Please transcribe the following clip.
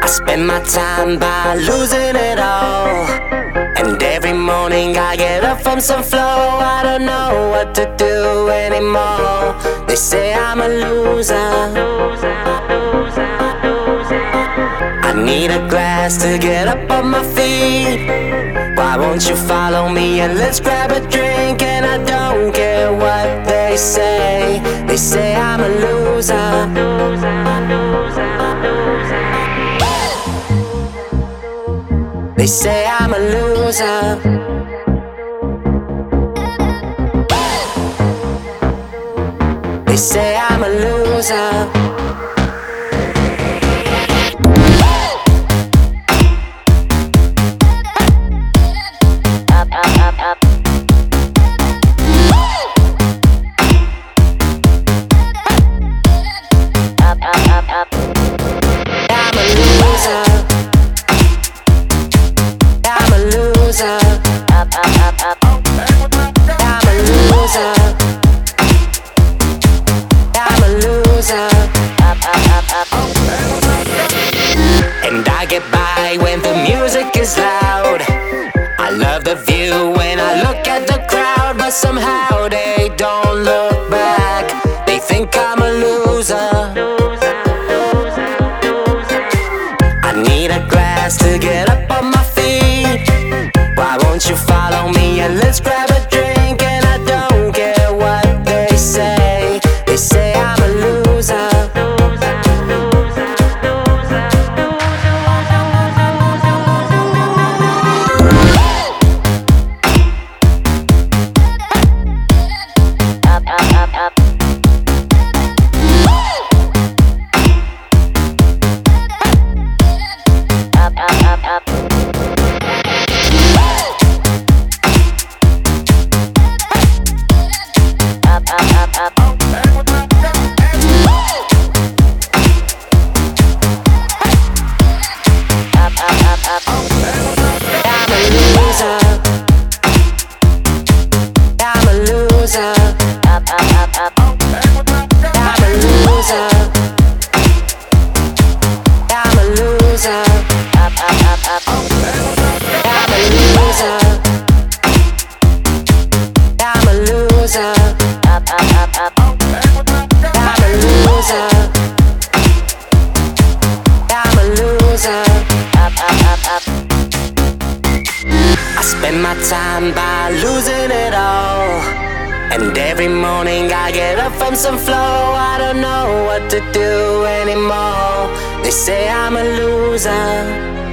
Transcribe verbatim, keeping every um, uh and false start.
I spend my time by losing it all. And every morning I get up from some flow. I don't know what to do anymore. They say I'm a loser. I need a glass to get up on my feet. Why won't you follow me and let's grab a drink? And I don't care what they say. They say I'm a loser. They say I'm a loser. They say I'm a loser. And I get by when the music is loud. I love the view when I look at the crowd, but somehow they don't look back. They think I'm a loser. I need a glass to get up on my feet. Why won't you follow me and let's grab a drink? And I don't care what they say. They say I'm a loser. Spend my time by losing it all. And every morning I get up from some flow. I don't know what to do anymore. They say I'm a loser.